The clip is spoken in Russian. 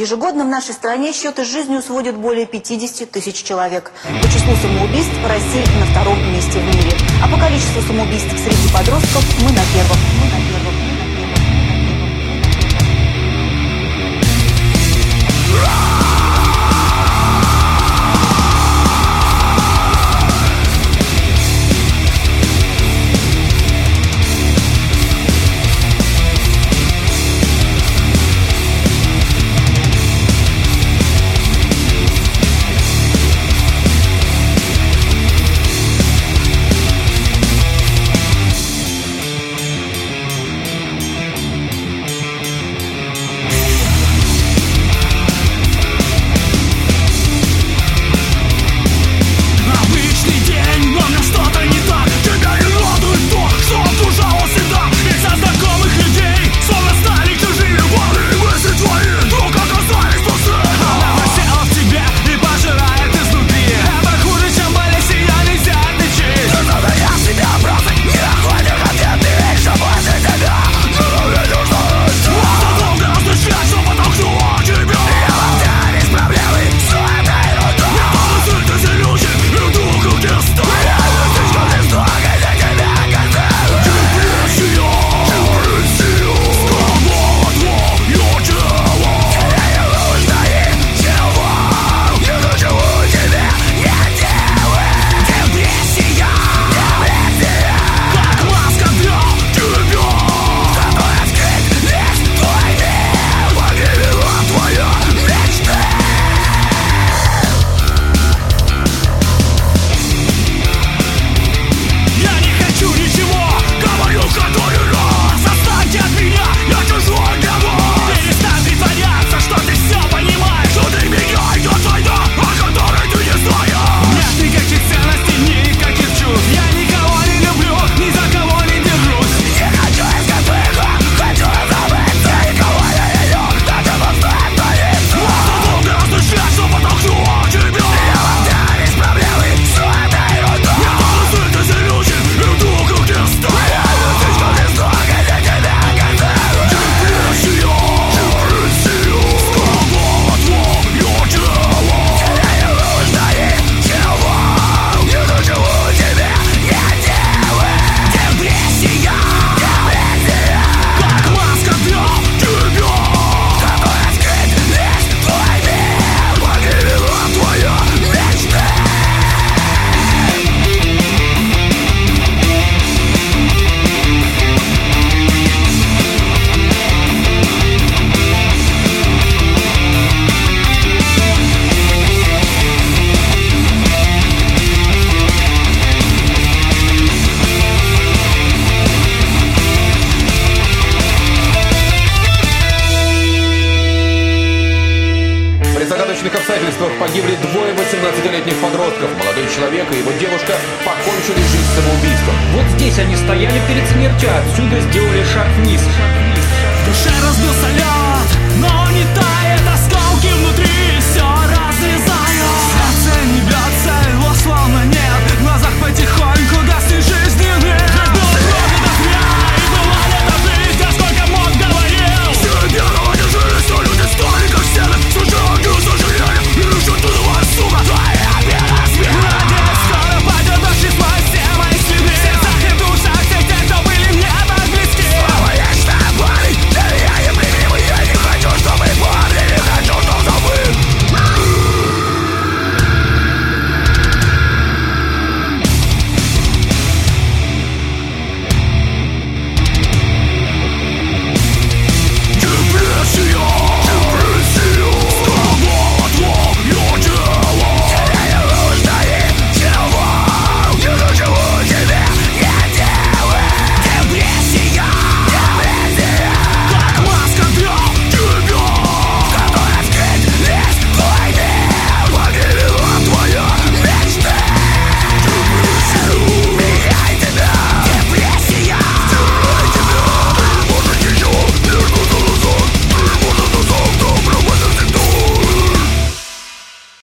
Ежегодно в нашей стране счеты с жизнью сводят более 50 тысяч человек. По числу самоубийств Россия на втором месте в мире. А по количеству самоубийств среди подростков мы на первом. обстоятельствах погибли двое 18-летних подростков. Молодой человек и его девушка покончили жизнь самоубийством. Вот здесь они стояли перед смертью, а отсюда сделали шаг вниз. В душе разбился лед, но не тает.